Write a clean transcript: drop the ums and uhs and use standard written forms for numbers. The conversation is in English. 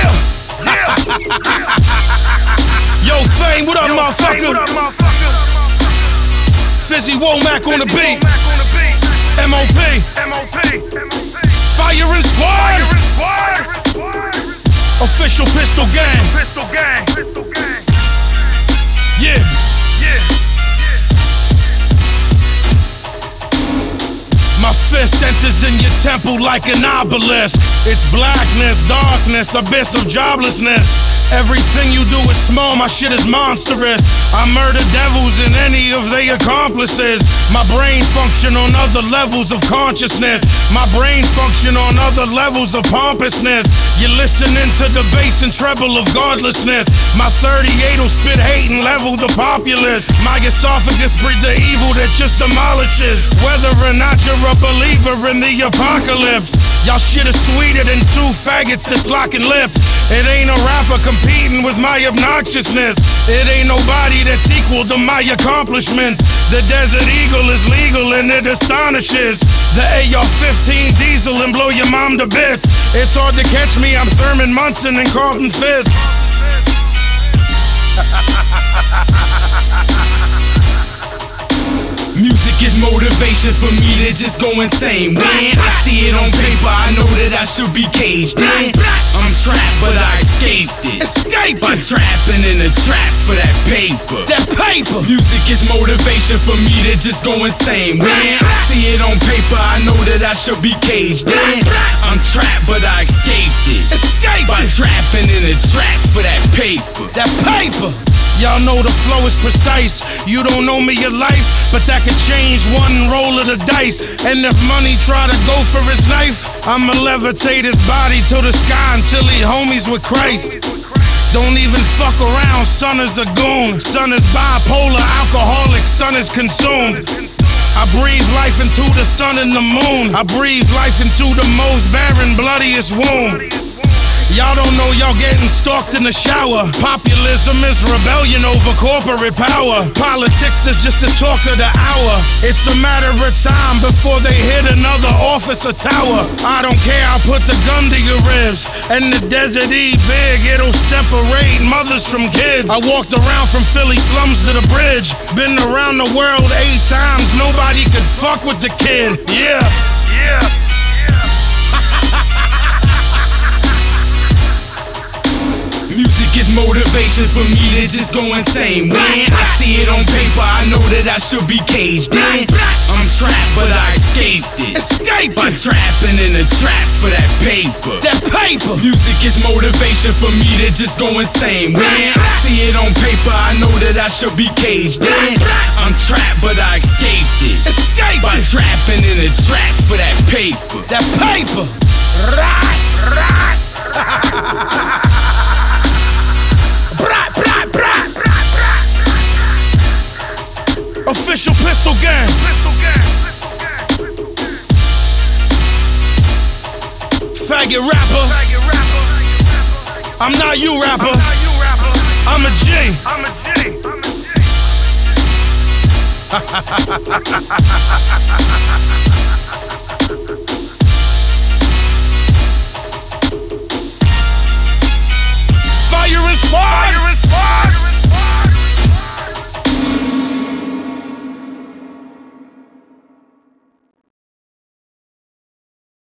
Yeah. Yo, Fame, what up, motherfucker? Fizzy Womack on the beat. MOP. Fire and Squad. Official Pistol Gang. Yeah. My fist enters in your temple like an obelisk. It's blackness, darkness, abyss of joblessness. Everything you do is small, my shit is monstrous. I murder devils and any of their accomplices. My brain function on other levels of consciousness. My brain function on other levels of pompousness. You're listening to the bass and treble of godlessness. My 38'll spit hate and level the populace. My esophagus breathe the evil that just demolishes. Whether or not you're a believer in the apocalypse, y'all shit is sweeter than two faggots that's locking lips. It ain't a rapper competing with my obnoxiousness. It ain't nobody that's equal to my accomplishments. The Desert Eagle is legal and it astonishes. The AR-15 diesel and blow your mom to bits. It's hard to catch me, I'm Thurman Munson and Carlton Fisk. Music is motivation for me to just go insane. When I see it on paper, I know that I should be caged in. I'm trapped, but I escaped it. By trapping in a trap for that paper. Music is motivation for me to just go insane. When I see it on paper, I know that I should be caged in. I'm trapped, but I escaped it. By trapping in a trap for that paper. Y'all know the flow is precise. You don't know me your life, but that could change one roll of the dice. And if money try to go for his knife, I'ma levitate his body to the sky until he homies with Christ. Don't even fuck around, son is a goon. Son is bipolar, alcoholic, son is consumed. I breathe life into the sun and the moon. I breathe life into the most barren, bloodiest womb. Y'all don't know y'all getting stalked in the shower. Populism is rebellion over corporate power. Politics is just a talk of the hour. It's a matter of time before they hit another office or tower. I don't care, I'll put the gun to your ribs. And the Desert E big, it'll separate mothers from kids. I walked around from Philly slums to the bridge. Been around the world 8 times, nobody could fuck with the kid. Yeah. Music is motivation for me to just go insane. When I see it on paper, I know that I should be caged in. I'm trapped, but I escaped it. By trapping in a trap for that paper. Music is motivation for me to just go insane. When I see it on paper, I know that I should be caged in. I'm trapped, but I escaped it. By trapping in a trap for that paper. Official Pistol Gang. Faggot rapper. I'm not you rapper. I'm a G.